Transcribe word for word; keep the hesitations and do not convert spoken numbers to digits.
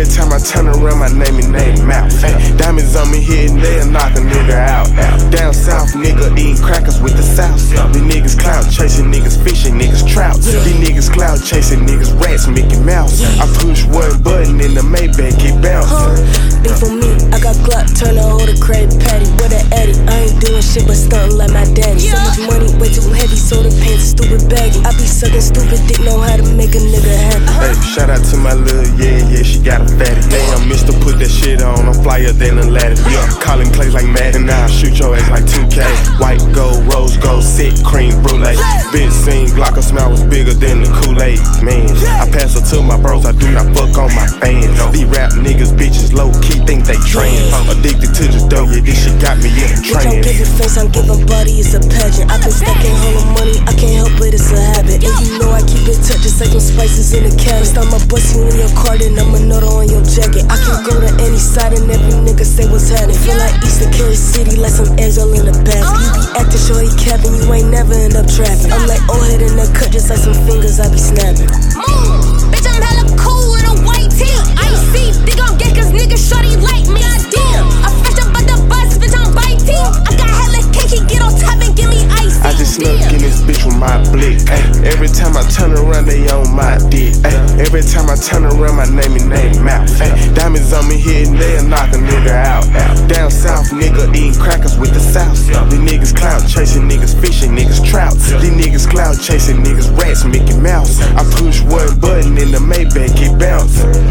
time I turn around, my name is name mouth. Ay, diamonds on me here and there, knock a nigga out. Down south, nigga eating crackers with the south. These niggas clout chasing, niggas fishing, niggas trout. These niggas clout chasing, niggas rats, Mickey Mouse. I push one button in the Maybach, it bounce. Beef for me, I got Glock, turn a hoe to Krabby Patty. With an Eddie, I ain't doing shit but stunting like my daddy. So much money, way too heavy, so the pants stupid baggy. I be sucking stupid dick, know how to make a nigga happy. Hey, shout out to my little yeah, yeah, she got a fatty. Damn, mister, put that shit on, I'm flyer than a ladder. Yeah, calling plays like Madden, now I shoot your ass like two K. White gold, rose gold, sick cream brulee. Bitch seen Glock, her smile was bigger than the Kool-Aid. Man, I pass her to my bros, I do not fuck on my fans. These rap niggas, bitches, low key, think they trans. Addicted to the dough, yeah, this shit got me in the Bitch, I'm trance. giving face, I'm giving body, it's a pageant. I been stacking hella money, I can't help it, it's a habit. And you know I keep it touch, just like them spices in the cabinet. First I'ma bust you in your card and I'ma nuddle on your jacket. I can go to any side and every nigga say what's happening. Feel like Eastern Carry City, like some eggs all in the basket. You be acting sure he capping, you ain't never end up trapping. I'm like old head in the cut, just like some fingers I be snapping. Mmm, bitch, I'm hella cool in a white tee. Icy, think I'm gay cause niggas shorty like me. Damn, I'm fresh up at the bus, bitch, I'm biting. I got hella cake, he get on top and give me ice. I just snuck in this bitch with my blick. Ay, every time I turn around, they on my dick. Ay, every time I turn around, my name is name mouth. Ay, diamonds on me here and there, knock a nigga out. Down south, nigga eating crackers with the south. These niggas clout chasing, niggas fishing, niggas trout. These niggas clout chasing, niggas rats, Mickey Mouse. I push one button in the Maybach, it bounce.